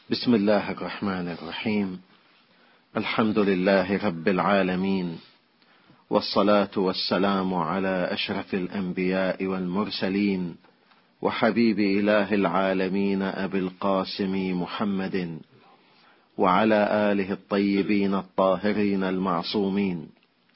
بسم الله الرحمن الرحيم. الحمد لله رب العالمين، والصلاة والسلام على أشرف الأنبياء والمرسلين، وحبيب إله العالمين أبي القاسم محمد، وعلى آله الطيبين الطاهرين المعصومين.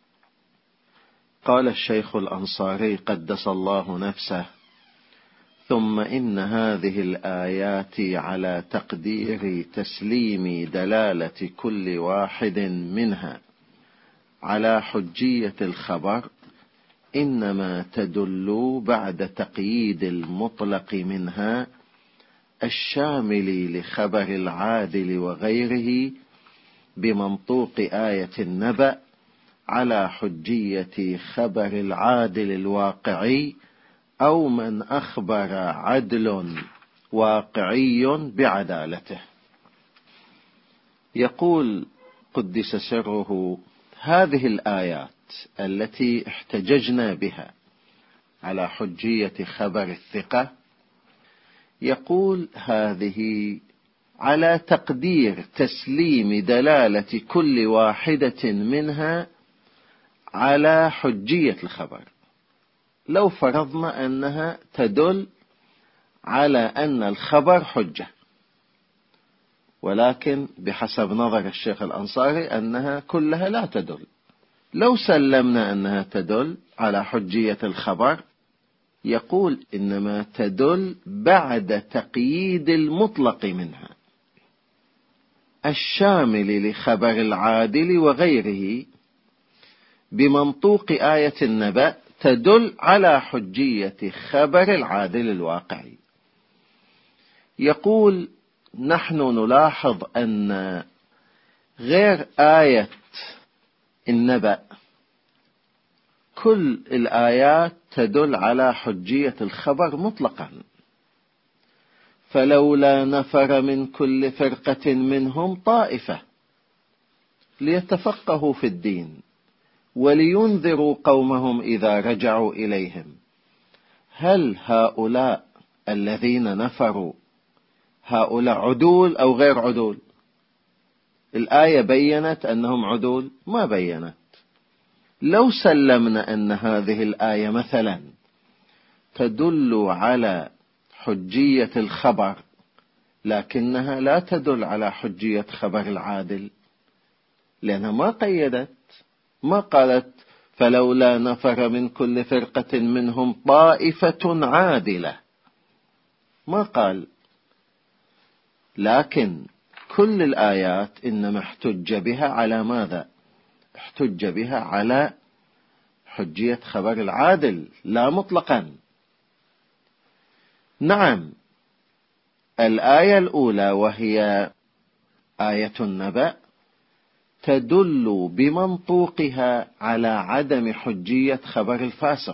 قال الشيخ الأنصاري قدس الله نفسه: ثم إن هذه الآيات على تقدير تسليم دلالة كل واحد منها على حجية الخبر إنما تدل بعد تقييد المطلق منها الشامل لخبر العادل وغيره بمنطوق آية النبأ على حجية خبر العادل الواقعي أو من أخبر عدل واقعي بعدالته. يقول قدس سره: هذه الآيات التي احتججنا بها على حجية خبر الثقة، يقول هذه على تقدير تسليم دلالة كل واحدة منها على حجية الخبر. لو فرضنا أنها تدل على أن الخبر حجة، ولكن بحسب نظر الشيخ الأنصاري أنها كلها لا تدل. لو سلمنا أنها تدل على حجية الخبر، يقول إنما تدل بعد تقييد المطلق منها الشامل لخبر العادل وغيره بمنطوق آية النبأ تدل على حجية خبر العادل الواقعي. يقول: نحن نلاحظ أن غير آية النبأ كل الآيات تدل على حجية الخبر مطلقا، فلولا نفر من كل فرقة منهم طائفة ليتفقهوا في الدين ولينذروا قومهم إذا رجعوا إليهم. هل هؤلاء الذين نفروا هؤلاء عدول أو غير عدول؟ الآية بيّنت أنهم عدول؟ ما بيّنت. لو سلمنا أن هذه الآية مثلا تدل على حجية الخبر لكنها لا تدل على حجية خبر العادل، لأنها ما قيدت، ما قالت فلولا نفر من كل فرقة منهم طائفة عادلة، ما قال. لكن كل الآيات إنما احتج بها على ماذا؟ احتج بها على حجية خبر العادل لا مطلقا. نعم، الآية الأولى وهي آية النبأ تدل بمنطوقها على عدم حجية خبر الفاسق.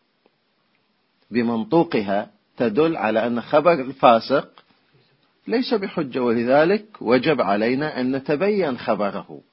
بمنطوقها تدل على أن خبر الفاسق ليس بحجة، ولذلك وجب علينا أن نتبين خبره.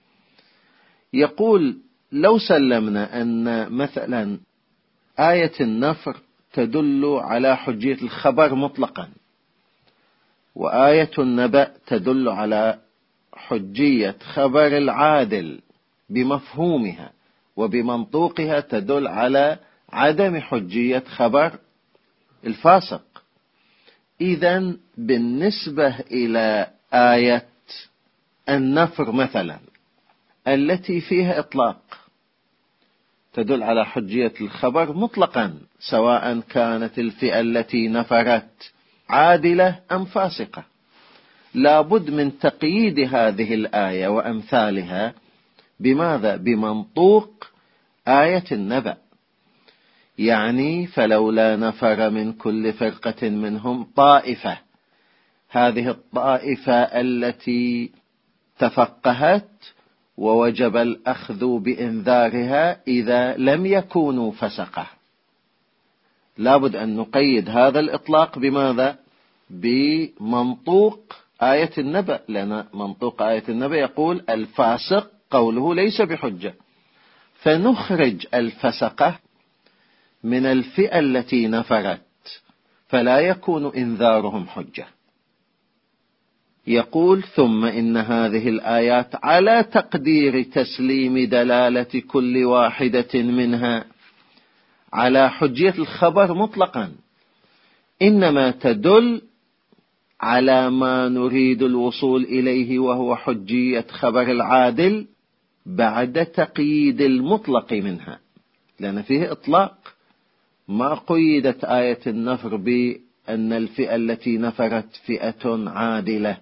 يقول: لو سلمنا أن مثلا آية النفر تدل على حجية الخبر مطلقا، وآية النبأ تدل على حجية خبر العادل بمفهومها وبمنطوقها تدل على عدم حجية خبر الفاسق، إذن بالنسبة إلى آية النفر مثلا التي فيها إطلاق تدل على حجية الخبر مطلقا، سواء كانت الفئة التي نفرت عادلة أم فاسقة. لابد من تقييد هذه الآية وأمثالها بماذا؟ بمنطوق آية النبأ. يعني فلولا نفر من كل فرقة منهم طائفة، هذه الطائفة التي تفقهت ووجب الأخذ بإنذارها إذا لم يكونوا فسقة. لابد أن نقيد هذا الإطلاق بماذا؟ بمنطوق آية النبأ، لأن منطوق آية النبأ يقول الفاسق قوله ليس بحجة، فنخرج الفسقة من الفئة التي نفرت، فلا يكون إنذارهم حجة. يقول ثم إن هذه الآيات على تقدير تسليم دلالة كل واحدة منها على حجية الخبر مطلقا إنما تدل على ما نريد الوصول إليه، وهو حجية خبر العادل بعد تقييد المطلق منها، لأن فيه إطلاق. ما قيدت آية النفر بأن الفئة التي نفرت فئة عادلة،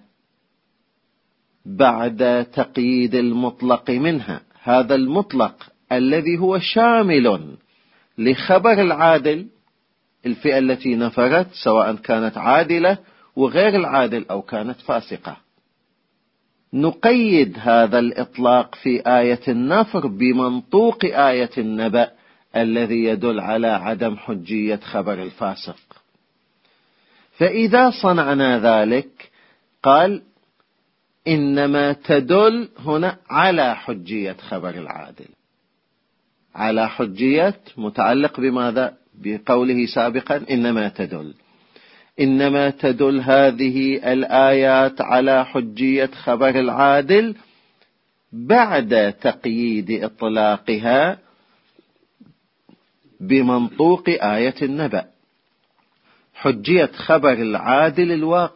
بعد تقييد المطلق منها. هذا المطلق الذي هو شامل لخبر العادل، الفئة التي نفرت سواء كانت عادلة وغير العادل أو كانت فاسقة. نقيد هذا الإطلاق في آية النفر بمنطوق آية النبأ الذي يدل على عدم حجية خبر الفاسق. فإذا صنعنا ذلك قال إنما تدل هنا على حجية خبر العادل، على حجية متعلق بماذا؟ بقوله سابقا إنما تدل هذه الآيات على حجية خبر العادل بعد تقييد إطلاقها بمنطوق آية النبأ. حجية خبر العادل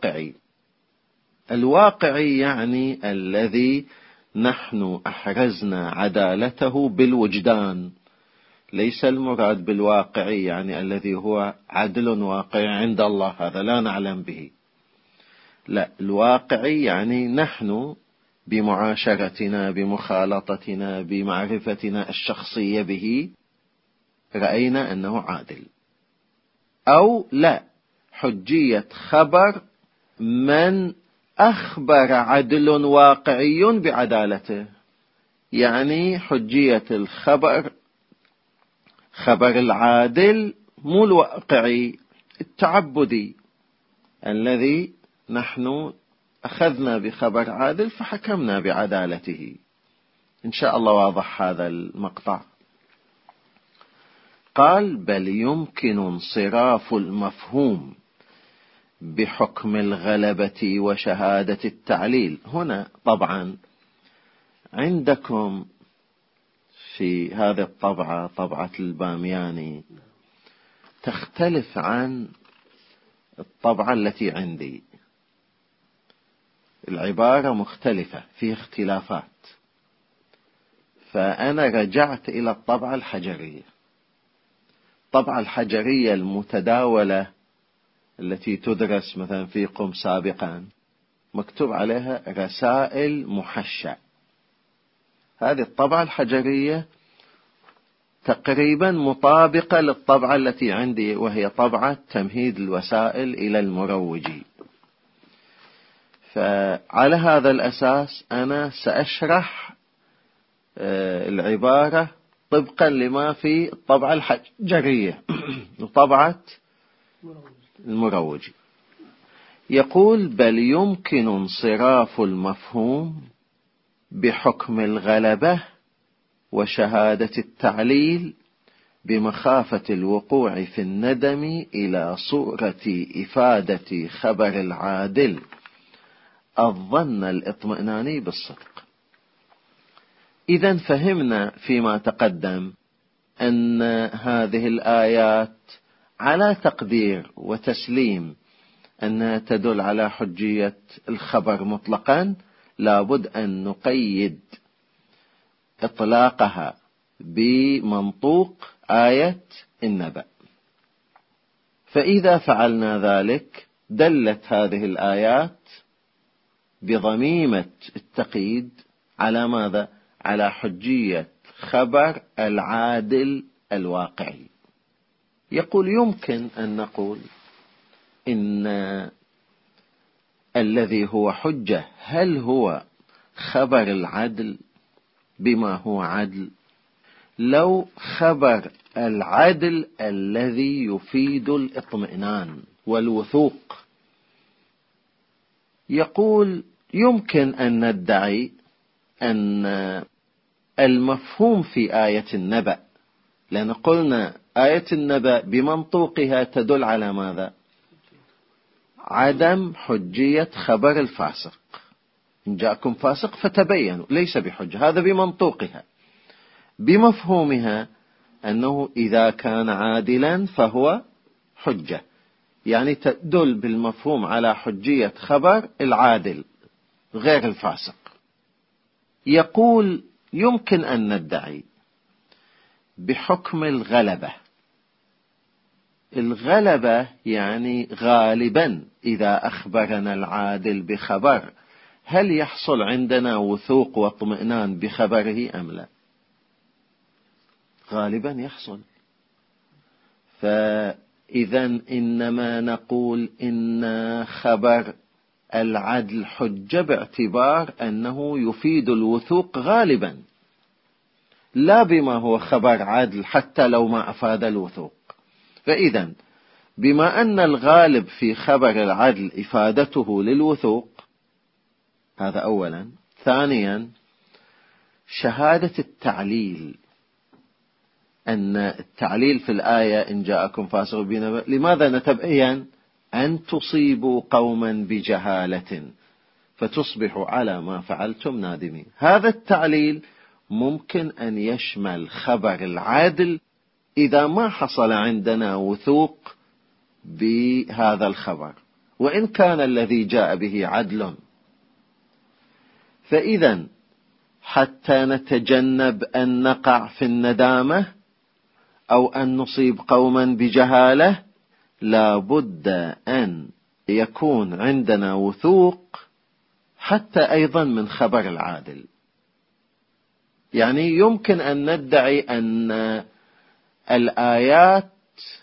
الواقعي يعني الذي نحن أحرزنا عدالته بالوجدان، ليس المراد بالواقعي يعني الذي هو عدل واقعي عند الله، هذا لا نعلم به. لا، الواقعي يعني نحن بمعاشرتنا بمخالطتنا بمعرفتنا الشخصية به رأينا أنه عادل. أو لا، حجية خبر من أخبر عدل واقعي بعدالته، يعني حجية الخبر خبر العادل مو الواقعي التعبدي الذي نحن أخذنا بخبر عادل فحكمنا بعدالته. إن شاء الله واضح هذا المقطع. قال بل يمكن انصراف المفهوم بحكم الغلبة وشهادة التعليل. هنا طبعا عندكم في هذه الطبعة، طبعة البامياني، تختلف عن الطبعة التي عندي، العبارة مختلفة، فيه اختلافات. فأنا رجعت إلى الطبعة الحجرية. الطبعة الحجرية المتداولة التي تدرس مثلا في قم سابقا مكتوب عليها رسائل محشى. هذه الطبعة الحجرية تقريبا مطابقة للطبعة التي عندي، وهي طبعة تمهيد الوسائل إلى المروجي. فعلى هذا الأساس أنا سأشرح العبارة طبقا لما في الطبعة الحجرية وطبعة المروجي. يقول بل يمكن انصراف المفهوم بحكم الغلبة وشهادة التعليل بمخافة الوقوع في الندم إلى صورة إفادة خبر العادل الظن الاطمئناني بالصدق. إذن فهمنا فيما تقدم أن هذه الآيات على تقدير وتسليم أنها تدل على حجية الخبر مطلقا، لابد أن نقيد إطلاقها بمنطوق آية النبأ. فإذا فعلنا ذلك دلت هذه الآيات بضميمة التقييد على ماذا؟ على حجية خبر العادل الواقعي. يقول يمكن أن نقول إن الذي هو حجة هل هو خبر العدل بما هو عدل؟ لو خبر العدل الذي يفيد الاطمئنان والوثوق، يقول يمكن أن ندعي أن المفهوم في آية النبأ، لأن قلنا آية النبأ بمنطوقها تدل على ماذا؟ عدم حجية خبر الفاسق. إن جاءكم فاسق فتبينوا ليس بحجة، هذا بمنطوقها. بمفهومها أنه إذا كان عادلا فهو حجة، يعني تدل بالمفهوم على حجية خبر العادل غير الفاسق. يقول يمكن أن ندعي بحكم الغلبة. الغلبة يعني غالبا إذا أخبرنا العادل بخبر هل يحصل عندنا وثوق واطمئنان بخبره أم لا؟ غالبا يحصل. فإذا إنما نقول إن خبر العدل حجة باعتبار أنه يفيد الوثوق غالبا، لا بما هو خبر عدل حتى لو ما أفاد الوثوق. فإذا بما أن الغالب في خبر العدل إفادته للوثوق، هذا أولا. ثانيا شهادة التعليل، أن التعليل في الآية إن جاءكم فاسق بنبأ، لماذا نتبين؟ أن تصيبوا قوما بجهالة فتصبحوا على ما فعلتم نادمين. هذا التعليل ممكن أن يشمل خبر العدل إذا ما حصل عندنا وثوق بهذا الخبر، وإن كان الذي جاء به عدل. فإذا حتى نتجنب أن نقع في الندامة أو أن نصيب قوما بجهالة لا بد أن يكون عندنا وثوق حتى أيضا من خبر العادل. يعني يمكن أن ندعي أن الآيات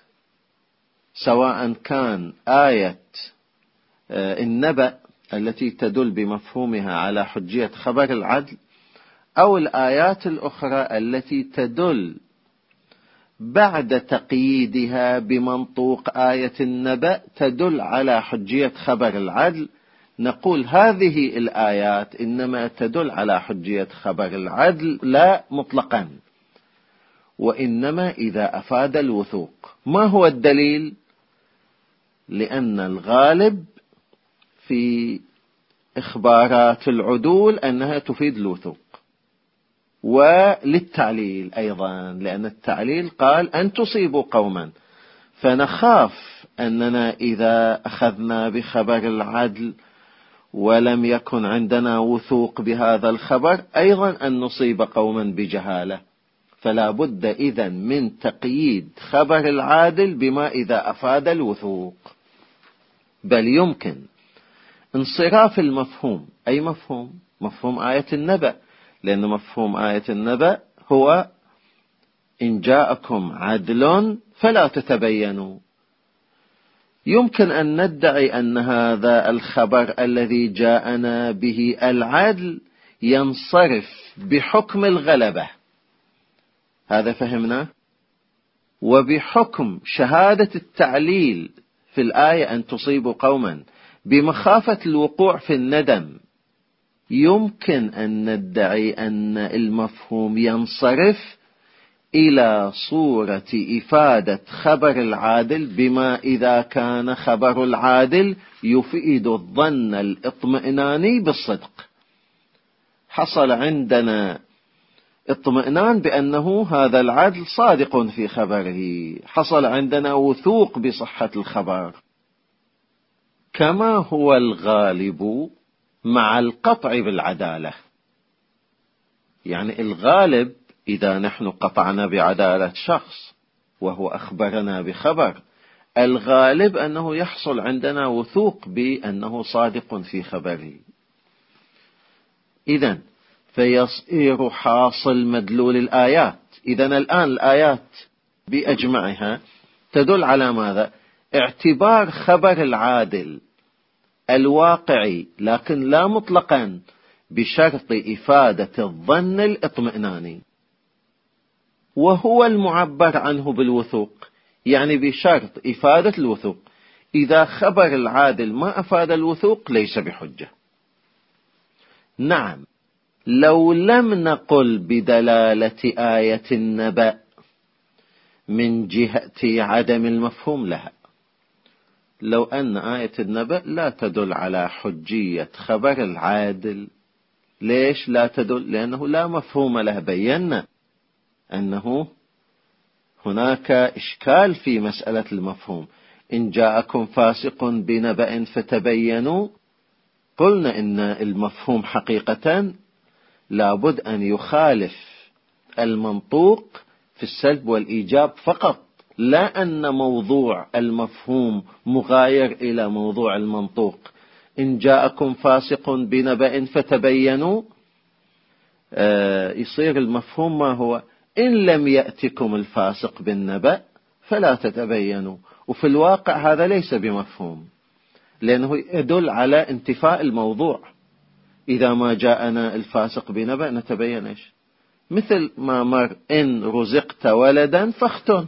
سواء كان آية النبأ التي تدل بمفهومها على حجية خبر العدل، أو الآيات الأخرى التي تدل بعد تقييدها بمنطوق آية النبأ تدل على حجية خبر العدل، نقول هذه الآيات إنما تدل على حجية خبر العدل لا مطلقا، وإنما إذا أفاد الوثوق. ما هو الدليل؟ لأن الغالب في إخبارات العدول أنها تفيد الوثوق، وللتعليل أيضا، لأن التعليل قال أن تصيبوا قوما، فنخاف أننا إذا أخذنا بخبر العدل ولم يكن عندنا وثوق بهذا الخبر أيضا أن نصيب قوما بجهالة. فلا بد إذن من تقييد خبر العادل بما إذا أفاد الوثوق. بل يمكن انصراف المفهوم. أي مفهوم؟ مفهوم آية النبأ، لأن مفهوم آية النبأ هو إن جاءكم عدل فلا تتبينوا. يمكن أن ندعي أن هذا الخبر الذي جاءنا به العدل ينصرف بحكم الغلبة، هذا فهمنا. وبحكم شهادة التعليل في الآية أن تصيبوا قوما بمخافة الوقوع في الندم، يمكن أن ندعي أن المفهوم ينصرف إلى صورة إفادة خبر العادل بما إذا كان خبر العادل يفيد الظن الاطمئناني بالصدق. حصل عندنا اطمئنان بأنه هذا العدل صادق في خبره، حصل عندنا وثوق بصحة الخبر، كما هو الغالب مع القطع بالعدالة. يعني الغالب إذا نحن قطعنا بعدالة شخص وهو أخبرنا بخبر، الغالب أنه يحصل عندنا وثوق بأنه صادق في خبره. إذن فيصير حاصل مدلول الآيات. إذن الآن الآيات بأجمعها تدل على ماذا؟ اعتبار خبر العادل الواقعي، لكن لا مطلقا، بشرط إفادة الظن الاطمئناني، وهو المعبر عنه بالوثوق، يعني بشرط إفادة الوثوق. إذا خبر العادل ما أفاد الوثوق ليس بحجة. نعم، لو لم نقل بدلالة آية النبأ من جهة عدم المفهوم لها، لو أن آية النبأ لا تدل على حجية خبر العادل. ليش لا تدل؟ لأنه لا مفهوم له. بينا أنه هناك إشكال في مسألة المفهوم. إن جاءكم فاسق بنبأ فتبينوا، قلنا إن المفهوم حقيقة لابد أن يخالف المنطوق في السلب والإيجاب فقط، لا أن موضوع المفهوم مغاير إلى موضوع المنطوق. إن جاءكم فاسق بنبأ فتبينوا، يصير المفهوم ما هو؟ إن لم يأتكم الفاسق بالنبأ فلا تتبينوا. وفي الواقع هذا ليس بمفهوم، لأنه يدل على انتفاء الموضوع. إذا ما جاءنا الفاسق بنبأ نتبين إيش؟ مثل ما مر إن رزقت ولدا فاختن.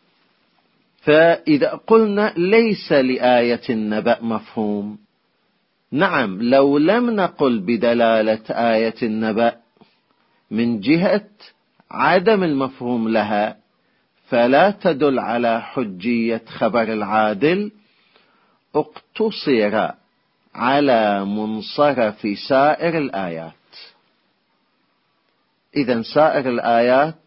فإذا قلنا ليس لآية النبأ مفهوم، نعم، لو لم نقل بدلالة آية النبأ من جهة عدم المفهوم لها فلا تدل على حجية خبر العادل، اقتصر على منصرف سائر الآيات. إذن سائر الآيات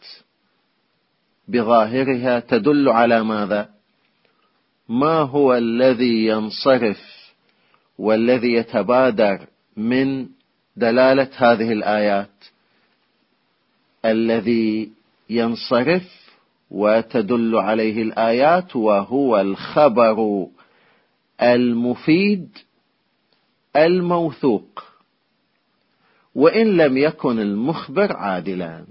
بظاهرها تدل على ماذا؟ ما هو الذي ينصرف والذي يتبادر من دلالة هذه الآيات؟ الذي ينصرف وتدل عليه الآيات وهو الخبر المفيد الموثوق، وإن لم يكن المخبر عادلا.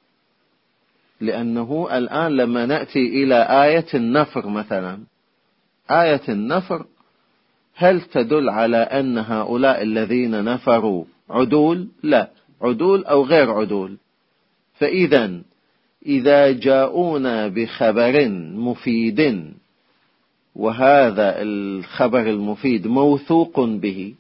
لأنه الآن لما نأتي إلى آية النفر مثلا، آية النفر هل تدل على أن هؤلاء الذين نفروا عدول؟ لا، عدول أو غير عدول. فإذا إذا جاءونا بخبر مفيد وهذا الخبر المفيد موثوق به،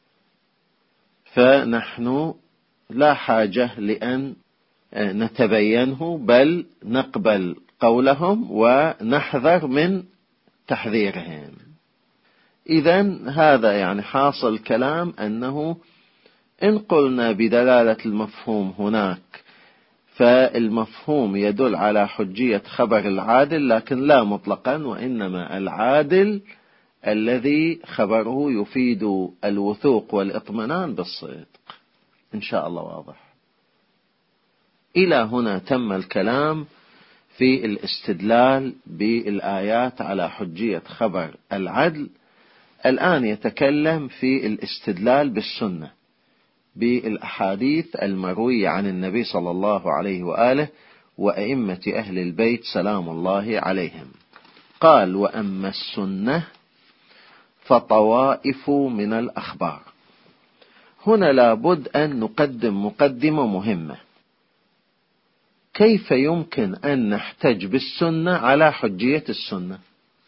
فنحن لا حاجة لأن نتبينه، بل نقبل قولهم ونحذر من تحذيرهم. إذن هذا يعني حاصل الكلام، أنه إن قلنا بدلالة المفهوم هناك فالمفهوم يدل على حجية خبر العادل، لكن لا مطلقا، وإنما العادل الذي خبره يفيد الوثوق والإطمئنان بالصدق. إن شاء الله واضح. إلى هنا تم الكلام في الاستدلال بالآيات على حجية خبر العدل. الآن يتكلم في الاستدلال بالسنة، بالأحاديث المروية عن النبي صلى الله عليه وآله وأئمة أهل البيت سلام الله عليهم. قال: وأما السنة فطوائف من الأخبار. هنا لابد أن نقدم مقدمة مهمة. كيف يمكن أن نحتج بالسنة على حجية السنة؟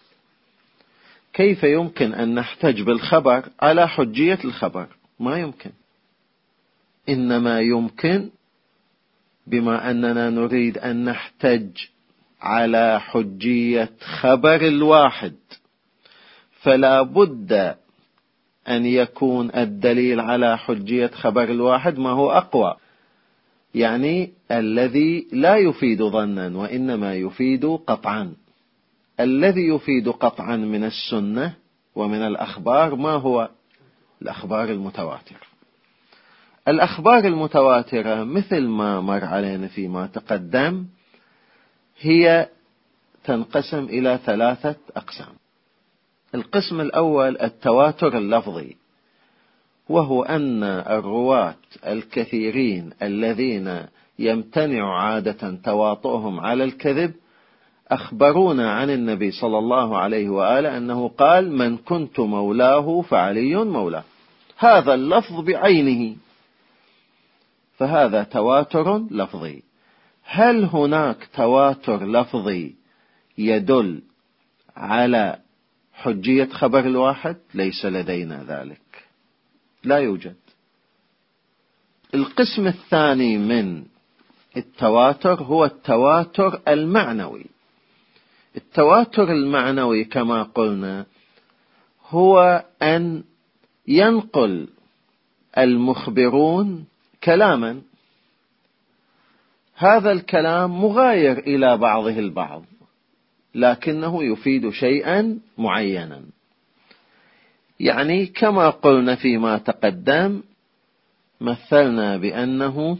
كيف يمكن أن نحتج بالخبر على حجية الخبر؟ ما يمكن. إنما يمكن بما أننا نريد أن نحتج على حجية خبر الواحد، فلا بد أن يكون الدليل على حجية خبر الواحد ما هو أقوى، يعني الذي لا يفيد ظنا وإنما يفيد قطعا. الذي يفيد قطعا من السنة ومن الأخبار ما هو؟ الأخبار المتواترة. الأخبار المتواترة مثل ما مر علينا فيما تقدم هي تنقسم إلى 3 أقسام. القسم الأول التواتر اللفظي، وهو أن الرواة الكثيرين الذين يمتنع عادة تواطؤهم على الكذب أخبرونا عن النبي صلى الله عليه وآله أنه قال: من كنت مولاه فعلي مولاه. هذا اللفظ بعينه، فهذا تواتر لفظي. هل هناك تواتر لفظي يدل على حجية خبر الواحد؟ ليس لدينا ذلك، لا يوجد. القسم الثاني من التواتر هو التواتر المعنوي. التواتر المعنوي كما قلنا هو أن ينقل المخبرون كلاما، هذا الكلام مغاير إلى بعضه البعض لكنه يفيد شيئا معينا. يعني كما قلنا فيما تقدم، مثلنا بأنه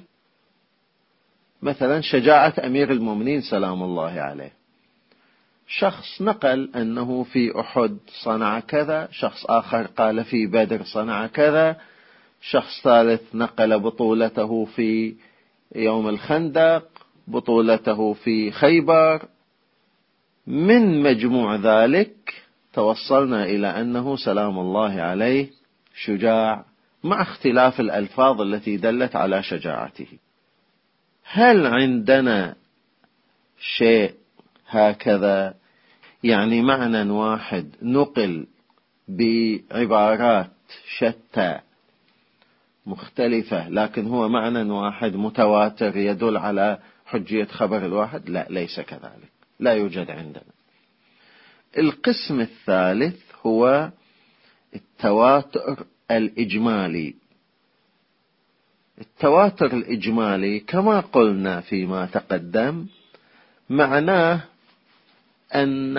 مثلا شجاعة أمير المؤمنين سلام الله عليه، شخص نقل أنه في أحد صنع كذا، شخص آخر قال في بدر صنع كذا، شخص ثالث نقل بطولته في يوم الخندق، بطولته في خيبر. من مجموع ذلك توصلنا إلى أنه سلام الله عليه شجاع، مع اختلاف الألفاظ التي دلت على شجاعته. هل عندنا شيء هكذا، يعني معنى واحد نقل بعبارات شتى مختلفة لكن هو معنى واحد متواتر يدل على حجية خبر الواحد؟ لا، ليس كذلك، لا يوجد عندنا. القسم الثالث هو التواتر الإجمالي. التواتر الإجمالي كما قلنا فيما تقدم معناه أن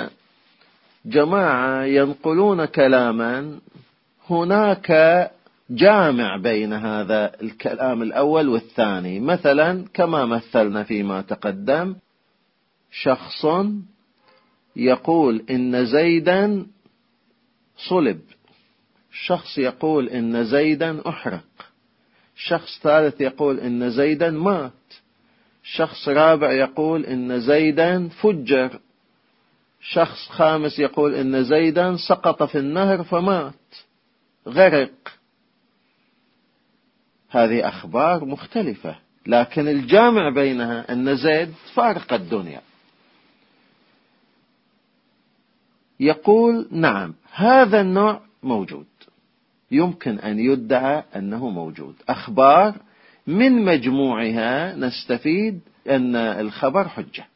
جماعة ينقلون كلاما، هناك جامع بين هذا الكلام الأول والثاني. مثلا كما مثلنا فيما تقدم، شخص يقول إن زيدا صلب، شخص يقول إن زيدا أحرق، شخص ثالث يقول إن زيدا مات، شخص رابع يقول إن زيدا فجر، شخص خامس يقول إن زيدا سقط في النهر فمات، غرق. هذه أخبار مختلفة لكن الجامع بينها أن زيد فارق الدنيا. يقول نعم هذا النوع موجود، يمكن أن يدعى أنه موجود، أخبار من مجموعها نستفيد أن الخبر حجة.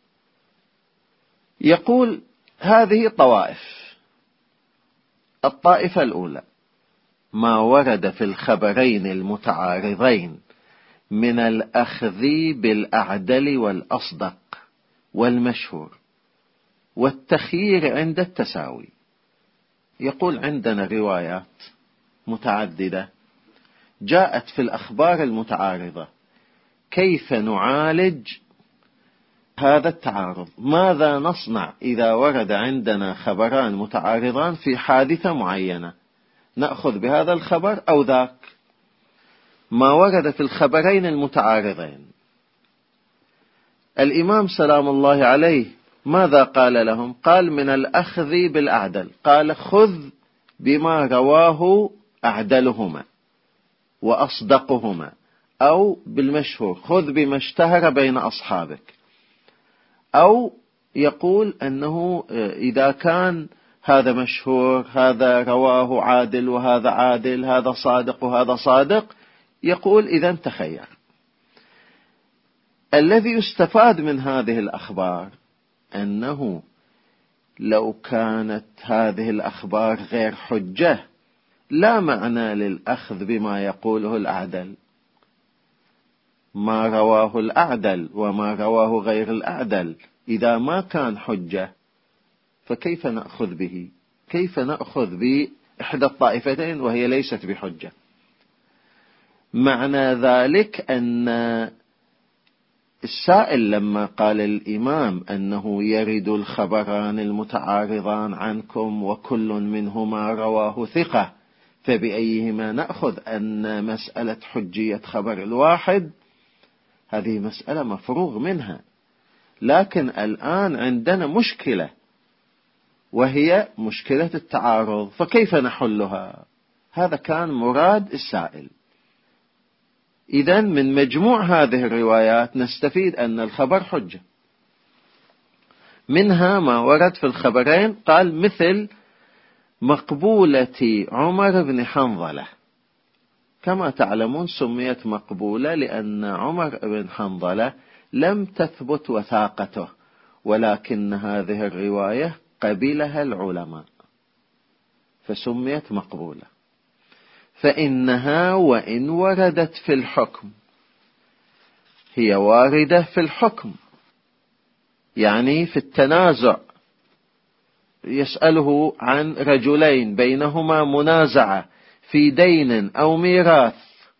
يقول هذه طوائف. الطائفة الأولى ما ورد في الخبرين المتعارضين من الأخذ بالأعدل والأصدق والمشهور والتخيير عند التساوي. يقول عندنا روايات متعددة جاءت في الأخبار المتعارضة، كيف نعالج هذا التعارض؟ ماذا نصنع إذا ورد عندنا خبران متعارضان في حادثة معينة؟ نأخذ بهذا الخبر أو ذاك؟ ما ورد في الخبرين المتعارضين، الإمام سلام الله عليه ماذا قال لهم؟ قال من الأخذ بالأعدل، قال خذ بما رواه أعدلهما وأصدقهما، أو بالمشهور خذ بما اشتهر بين أصحابك، أو يقول أنه إذا كان هذا مشهور، هذا رواه عادل وهذا عادل، هذا صادق وهذا صادق، يقول إذا تخير. الذي يستفاد من هذه الأخبار أنه لو كانت هذه الأخبار غير حجة لا معنى للأخذ بما يقوله الأعدل. ما رواه الأعدل وما رواه غير الأعدل إذا ما كان حجة فكيف نأخذ به؟ كيف نأخذ بإحدى الطائفتين وهي ليست بحجة؟ معنى ذلك أن السائل لما قال الإمام أنه يرد الخبران المتعارضان عنكم وكل منهما رواه ثقة فبأيهما نأخذ، أن مسألة حجية خبر الواحد هذه مسألة مفروغ منها. لكن الآن عندنا مشكلة وهي مشكلة التعارض، فكيف نحلها؟ هذا كان مراد السائل. إذن من مجموع هذه الروايات نستفيد أن الخبر حجة. منها ما ورد في الخبرين، قال مثل مقبولة عمر بن حنظلة. كما تعلمون سميت مقبولة لأن عمر بن حنظلة لم تثبت فسميت مقبولة. فإنها وإن وردت في الحكم، هي واردة في الحكم، يعني في التنازع، يسأله عن رجلين بينهما منازعة في دين أو ميراث،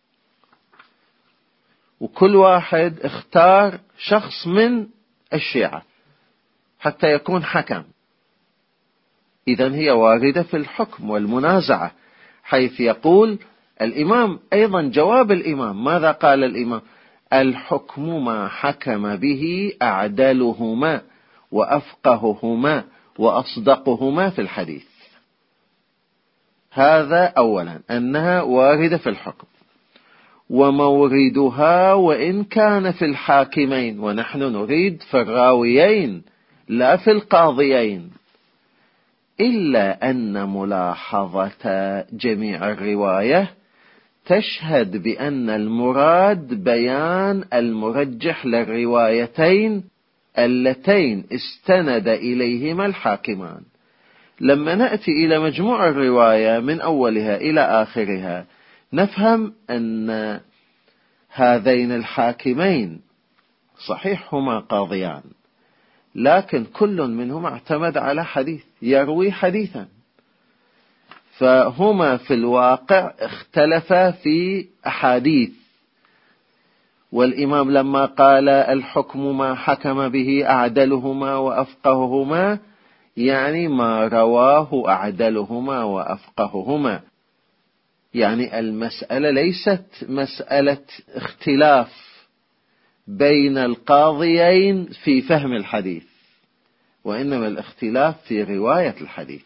وكل واحد اختار شخص من الشيعة حتى يكون حكم، إذن هي واردة في الحكم والمنازعة، حيث يقول الإمام أيضا جواب الإمام. ماذا قال الإمام؟ الحكم ما حكم به أعدلهما وأفقههما وأصدقهما في الحديث. هذا أولا، أنها واردة في الحكم. وموردها وإن كان في الحاكمين، ونحن نريد في الراويين لا في القاضيين، إلا أن ملاحظة جميع الرواية تشهد بأن المراد بيان المرجح للروايتين اللتين استند إليهما الحاكمان. لما نأتي إلى مجموع الرواية من أولها إلى آخرها، نفهم أن هذين الحاكمين صحيح هما قاضيان، لكن كل منهما اعتمد على حديث، يروي حديثا، فهما في الواقع اختلفا في أحاديث. والإمام لما قال الحكم ما حكم به أعدلهما وأفقههما، يعني ما رواه أعدلهما وأفقههما، يعني المسألة ليست مسألة اختلاف بين القاضيين في فهم الحديث، وإنما الاختلاف في رواية الحديث.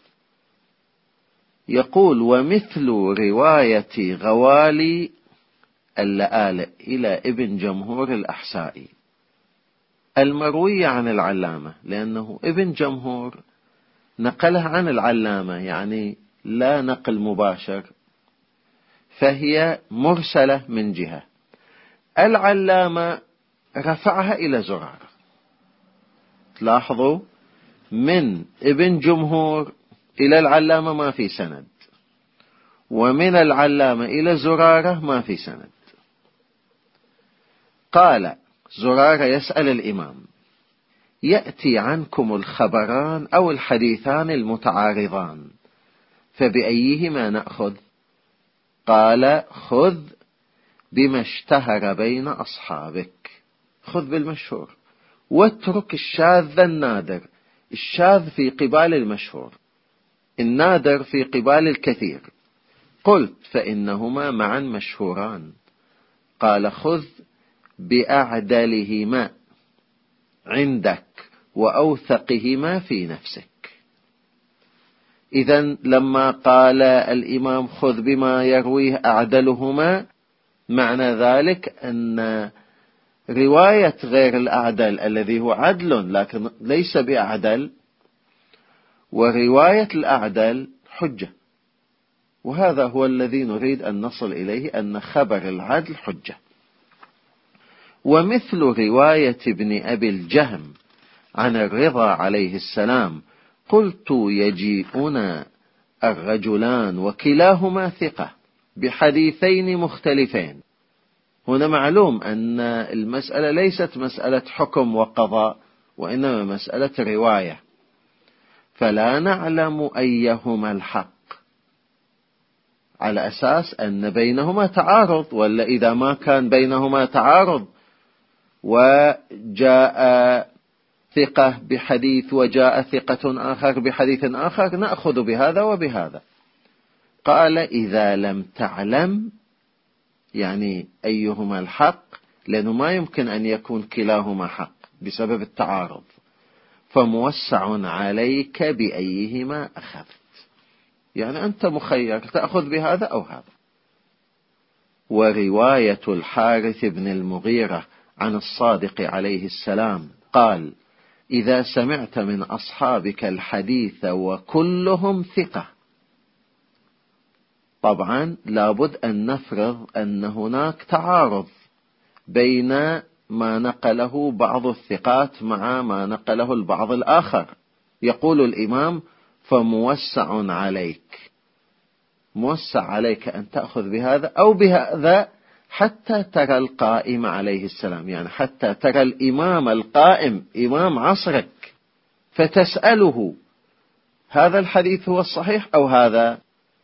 يقول ومثل رواية غوالي اللآلئ إلى ابن جمهور الأحسائي المروية عن العلامة، لأنه ابن جمهور نقلها عن العلامة، يعني لا نقل مباشر، فهي مرسلة من جهة. العلامة رفعها إلى زرارة. تلاحظوا من ابن جمهور إلى العلامة ما في سند، ومن العلامة إلى زرارة ما في سند. قال زرارة يسأل الإمام: يأتي عنكم الخبران أو الحديثان المتعارضان، فبأيهما نأخذ؟ قال: خذ بما اشتهر بين أصحابك، خذ بالمشهور، واترك الشاذ النادر. الشاذ في قبال المشهور، النادر في قبال الكثير. قلت: فإنهما معا مشهوران. قال: خذ بأعدلهما عندك وأوثقهما في نفسك. إذن لما قال الإمام خذ بما يرويه أعدلهما، معنى ذلك أن رواية غير الأعدل الذي هو عدل لكن ليس بأعدل، ورواية الأعدل حجة، وهذا هو الذي نريد أن نصل إليه، أن خبر العدل حجة. ومثل رواية ابن أبي الجهم عن الرضا عليه السلام: قلت يجيئنا الرجلان وكلاهما ثقة بحديثين مختلفين. هنا معلوم أن المسألة ليست مسألة حكم وقضاء، وإنما مسألة رواية، فلا نعلم أيهما الحق، على أساس أن بينهما تعارض. ولا إذا ما كان بينهما تعارض وجاء ثقة بحديث وجاء ثقة آخر بحديث آخر، نأخذ بهذا وبهذا. قال: إذا لم تعلم، يعني أيهما الحق، لأنه ما يمكن أن يكون كلاهما حق بسبب التعارض، فموسع عليك بأيهما أخذت، يعني أنت مخير تأخذ بهذا أو هذا. ورواية الحارث بن المغيرة عن الصادق عليه السلام قال: إذا سمعت من أصحابك الحديث وكلهم ثقة. طبعا لابد أن نفرض أن هناك تعارض بين ما نقله بعض الثقات مع ما نقله البعض الآخر. يقول الإمام: فموسع عليك، موسع عليك أن تأخذ بهذا أو بهذا حتى ترى القائم عليه السلام، يعني حتى ترى الإمام القائم إمام عصرك فتسأله هذا الحديث هو الصحيح أو هذا.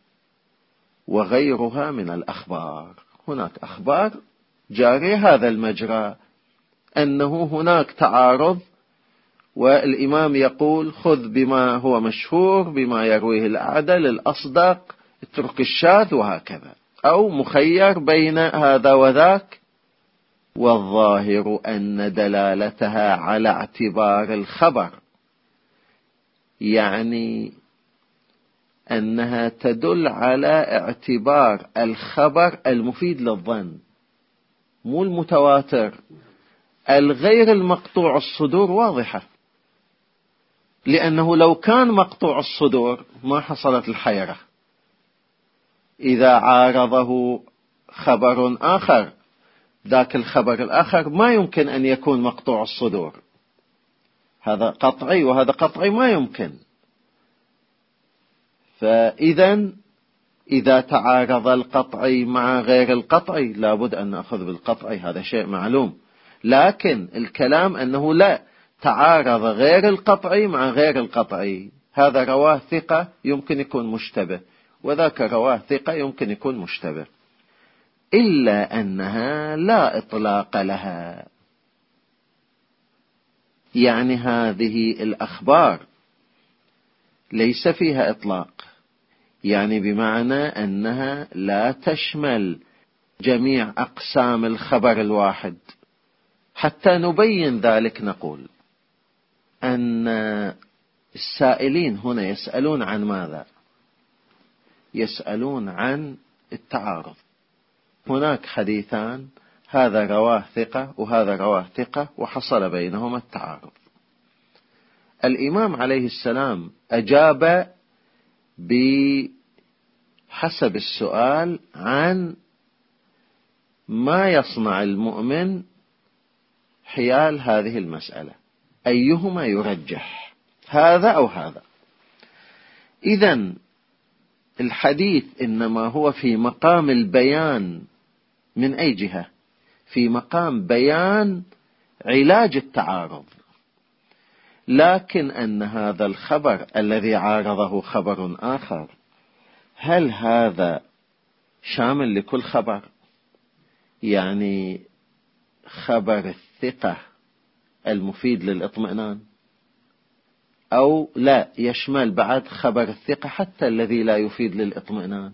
وغيرها من الأخبار، هناك أخبار جاري هذا المجرى، أنه هناك تعارض والإمام يقول خذ بما هو مشهور بما يرويه الأعدل الأصدق، اترك الشاذ وهكذا، أو مخير بين هذا وذاك. والظاهر أن دلالتها على اعتبار الخبر، يعني أنها تدل على اعتبار الخبر المفيد للظن، مو المتواتر. الغير المقطوع الصدور واضحة، لأنه لو كان مقطوع الصدور ما حصلت الحيرة. إذا عارضه خبر آخر، ذاك الخبر الآخر ما يمكن أن يكون مقطوع الصدور، هذا قطعي وهذا قطعي ما يمكن. فإذا إذا تعارض القطعي مع غير القطعي لابد أن نأخذ بالقطعي، هذا شيء معلوم. لكن الكلام أنه لا تعارض غير القطعي مع غير القطعي، هذا رواه ثقة يمكن يكون مشتبه، وذاك رواه ثقة يمكن يكون مشتبه، إلا أنها لا إطلاق لها. يعني هذه الأخبار ليس فيها إطلاق، يعني بمعنى أنها لا تشمل جميع أقسام الخبر الواحد. حتى نبين ذلك نقول أن السائلين هنا يسألون عن ماذا؟ يسألون عن التعارض. هناك حديثان، هذا رواه ثقة وهذا رواه ثقة وحصل بينهما التعارض. الإمام عليه السلام أجاب بحسب السؤال عن ما يصنع المؤمن حيال هذه المسألة، أيهما يرجح، هذا أو هذا. إذن الحديث إنما هو في مقام البيان. من أي جهة؟ في مقام بيان علاج التعارض. لكن أن هذا الخبر الذي عارضه خبر آخر، هل هذا شامل لكل خبر؟ يعني خبر الثقة المفيد للإطمئنان، أو لا يشمل بعد خبر الثقة حتى الذي لا يفيد للإطمئنان؟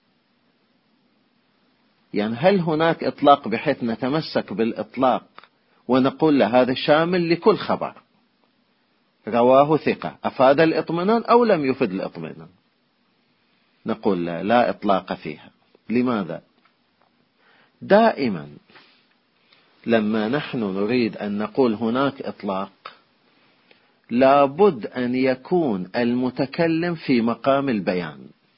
يعني هل هناك إطلاق بحيث نتمسك بالإطلاق ونقول له هذا شامل لكل خبر رواه ثقة أفاد الإطمئنان أو لم يفد الإطمئنان؟ نقول لا إطلاق فيها. لماذا؟ دائما لما نحن نريد أن نقول هناك إطلاق لابد أن يكون المتكلم في مقام البيان.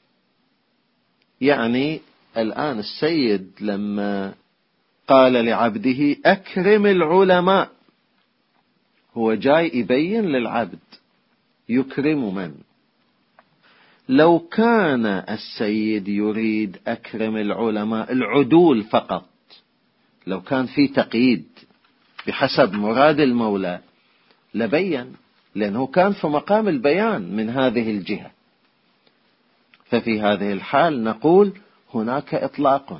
يعني الآن السيد لما قال لعبده أكرم العلماء، هو جاي يبين للعبد يكرم من؟ لو كان السيد يريد أكرم العلماء العدول فقط، لو كان في تقييد بحسب مراد المولى لبين، لأنه كان في مقام البيان من هذه الجهة. ففي هذه الحال نقول هناك إطلاق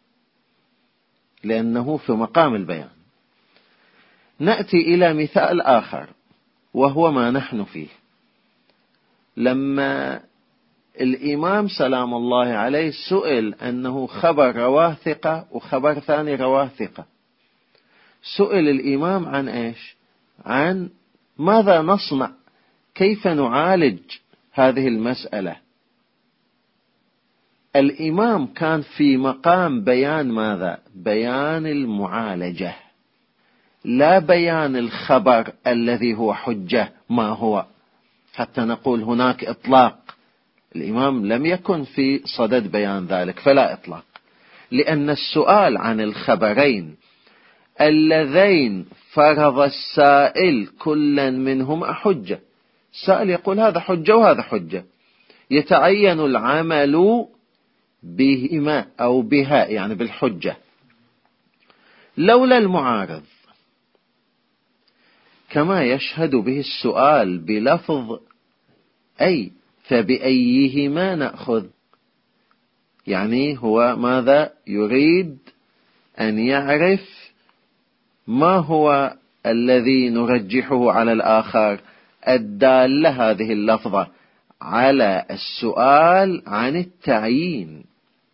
لأنه في مقام البيان. نأتي إلى مثال آخر وهو ما نحن فيه. لما الإمام سلام الله عليه سئل أنه خبر رواه ثقة وخبر ثاني رواه ثقة، سئل الإمام عن إيش؟ عن ماذا نصنع، كيف نعالج هذه المسألة. الإمام كان في مقام بيان ماذا؟ بيان المعالجة، لا بيان الخبر الذي هو حجة ما هو، حتى نقول هناك إطلاق. الإمام لم يكن في صدد بيان ذلك، فلا إطلاق، لأن السؤال عن الخبرين اللذين فرض السائل كلا منهما حجة. السائل يقول هذا حجة وهذا حجة، يتعين العمل بهما أو بها يعني بالحجة، لولا المعارض كما يشهد به السؤال بلفظ أي فبأيهما نأخذ. يعني هو ماذا يريد؟ أن يعرف ما هو الذي نرجحه على الآخر، الدالة هذه اللفظة على السؤال عن التعيين.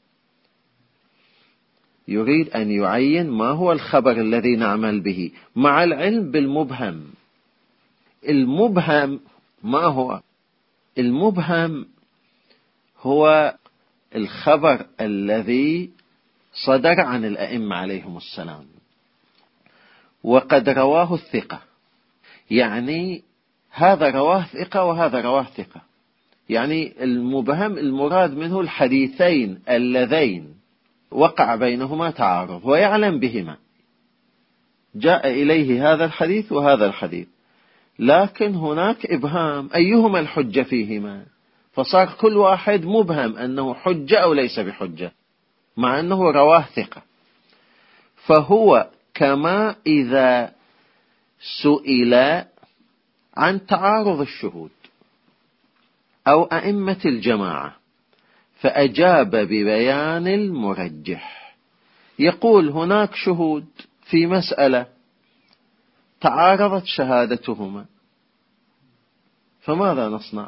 يريد أن يعين ما هو الخبر الذي نعمل به مع العلم بالمبهم. المبهم ما هو؟ المبهم هو الخبر الذي صدر عن الأئمة عليهم السلام وقد رواه الثقة، يعني هذا رواه ثقة وهذا رواه ثقة. يعني المبهم المراد منه الحديثين اللذين وقع بينهما تعارض ويعلم بهما، جاء إليه هذا الحديث وهذا الحديث، لكن هناك إبهام أيهما الحجة فيهما، فصار كل واحد مبهم أنه حجة أو ليس بحجة مع أنه رواه ثقة. فهو كما إذا سئل عن تعارض الشهود أو أئمة الجماعة فأجاب ببيان المرجح، يقول هناك شهود في مسألة تعارضت شهادتهما، فماذا نصنع؟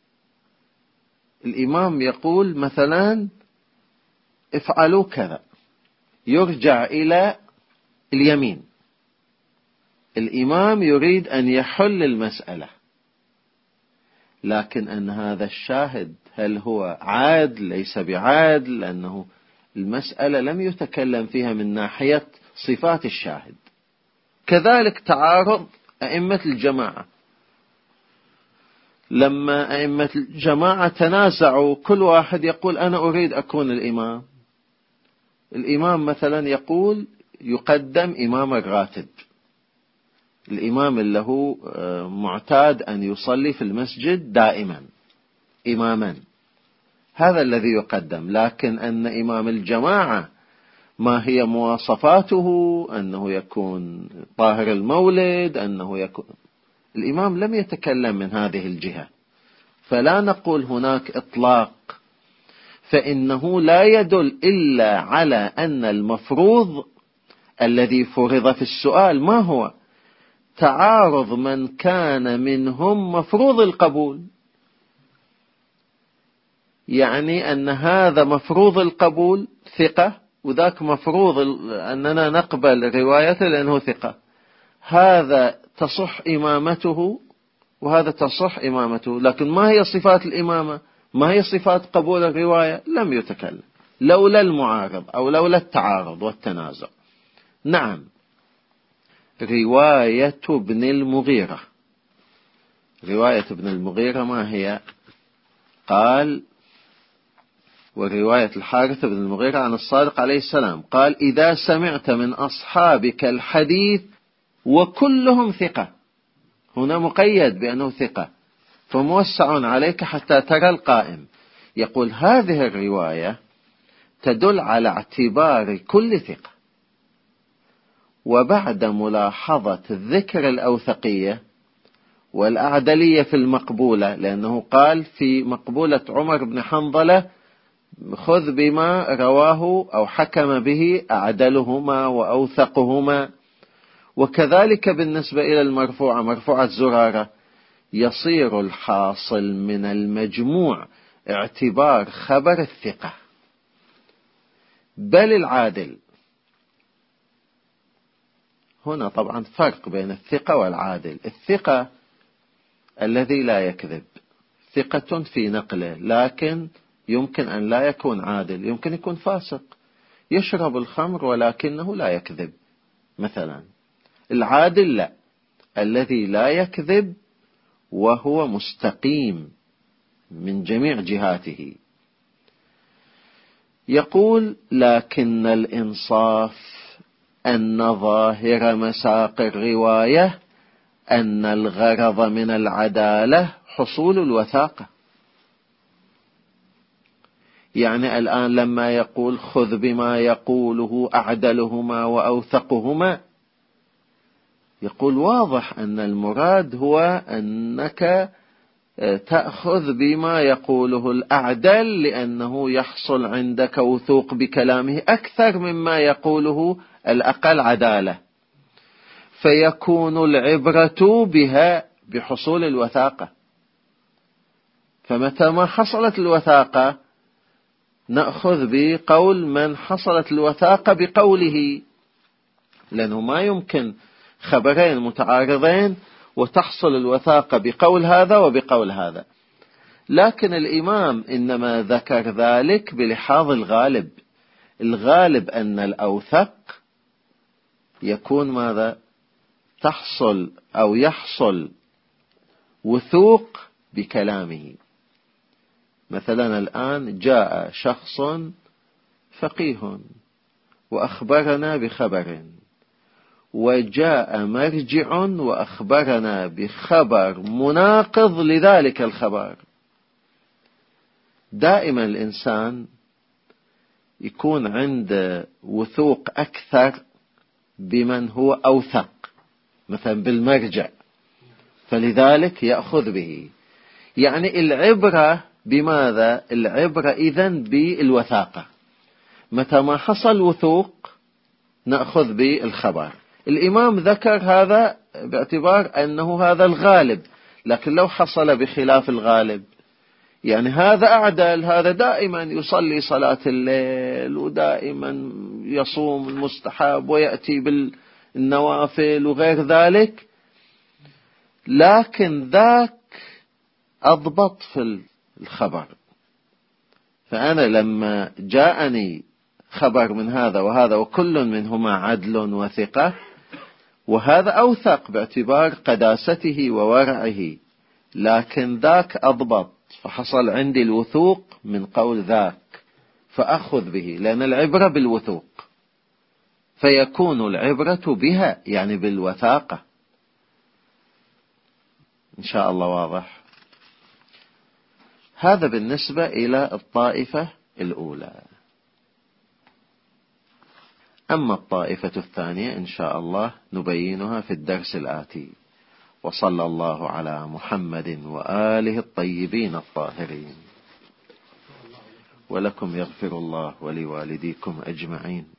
الإمام يقول مثلا افعلوا كذا، يرجع إلى اليمين، الإمام يريد أن يحل المسألة، لكن أن هذا الشاهد هل هو عادل ليس بعادل، لأنه المسألة لم يتكلم فيها من ناحية صفات الشاهد. كذلك تعارض أئمة الجماعة، لما أئمة الجماعة تنازعوا كل واحد يقول أنا أريد أكون الإمام، الإمام مثلا يقول يقدم إمام الراتب، الإمام اللي هو معتاد أن يصلي في المسجد دائما إماما، هذا الذي يقدم. لكن أن إمام الجماعة ما هي مواصفاته، أنه يكون طاهر المولد، أنه يكون، الإمام لم يتكلم من هذه الجهة، فلا نقول هناك إطلاق، فإنه لا يدل إلا على أن المفروض الذي فرض في السؤال ما هو؟ تعارض من كان منهم مفروض القبول، يعني أن هذا مفروض القبول ثقة، وذاك مفروض أننا نقبل روايته لأنه ثقة، هذا تصح إمامته وهذا تصح إمامته، لكن ما هي صفات الإمامة؟ ما هي صفات قبول الرواية؟ لم يتكلم، لولا المعارض أو لولا التعارض والتنازع. نعم، رواية ابن المغيرة، رواية ابن المغيرة ما هي؟ قال ورواية الحارث بن المغيرة عن الصادق عليه السلام قال إذا سمعت من أصحابك الحديث وكلهم ثقة، هنا مقيد بأنه ثقة، فموسع عليك حتى ترى القائم. يقول هذه الرواية تدل على اعتبار كل ثقة، وبعد ملاحظة ذكر الأوثقية والأعدلية في المقبولة، لأنه قال في مقبولة عمر بن حنظلة خذ بما رواه أو حكم به أعدلهما وأوثقهما، وكذلك بالنسبة إلى المرفوعة مرفوعة زرارة، يصير الحاصل من المجموع اعتبار خبر الثقة بل العادل. هنا طبعا فرق بين الثقة والعادل. الثقة الذي لا يكذب، ثقة في نقله، لكن يمكن أن لا يكون عادل، يمكن يكون فاسق يشرب الخمر ولكنه لا يكذب مثلا. العادل لا، الذي لا يكذب وهو مستقيم من جميع جهاته. يقول لكن الإنصاف أن ظاهر مساق الرواية أن الغرض من العدالة حصول الوثاقة، يعني الآن لما يقول خذ بما يقوله أعدلهما وأوثقهما، يقول واضح أن المراد هو أنك تأخذ بما يقوله الأعدل، لأنه يحصل عندك وثوق بكلامه أكثر مما يقوله الأقل عدالة، فيكون العبرة بها بحصول الوثاقة. فمتى ما حصلت الوثاقة نأخذ بقول من حصلت الوثاقة بقوله، لأنه ما يمكن خبرين متعارضين وتحصل الوثاقة بقول هذا وبقول هذا. لكن الإمام إنما ذكر ذلك بلحاظ الغالب. الغالب أن الأوثق يكون ماذا؟ تحصل أو يحصل وثوق بكلامه. مثلا الآن جاء شخص فقيه وأخبرنا بخبر، وجاء مرجع وأخبرنا بخبر مناقض لذلك الخبر. دائما الإنسان يكون عنده وثوق أكثر بمن هو أوثق، مثلا بالمرجع، فلذلك يأخذ به. يعني العبرة بماذا؟ العبرة إذن بالوثاقة. متى ما حصل وثوق نأخذ بالخبر. الإمام ذكر هذا باعتبار أنه هذا الغالب، لكن لو حصل بخلاف الغالب، يعني هذا أعدل، هذا دائما يصلي صلاة الليل ودائما يصوم المستحب ويأتي بالنوافل وغير ذلك، لكن ذاك أضبط في الخبر. فأنا لما جاءني خبر من هذا وهذا وكل منهما عدل وثقة، وهذا أوثق باعتبار قداسته وورعه، لكن ذاك أضبط، فحصل عندي الوثوق من قول ذاك فأخذ به، لأن العبرة بالوثوق، فيكون العبرة بها يعني بالوثاقة. إن شاء الله واضح. هذا بالنسبة إلى الطائفة الأولى. أما الطائفة الثانية إن شاء الله نبينها في الدرس الآتي. وصلى الله على محمد وآله الطيبين الطاهرين. ولكم يغفر الله ولوالديكم أجمعين.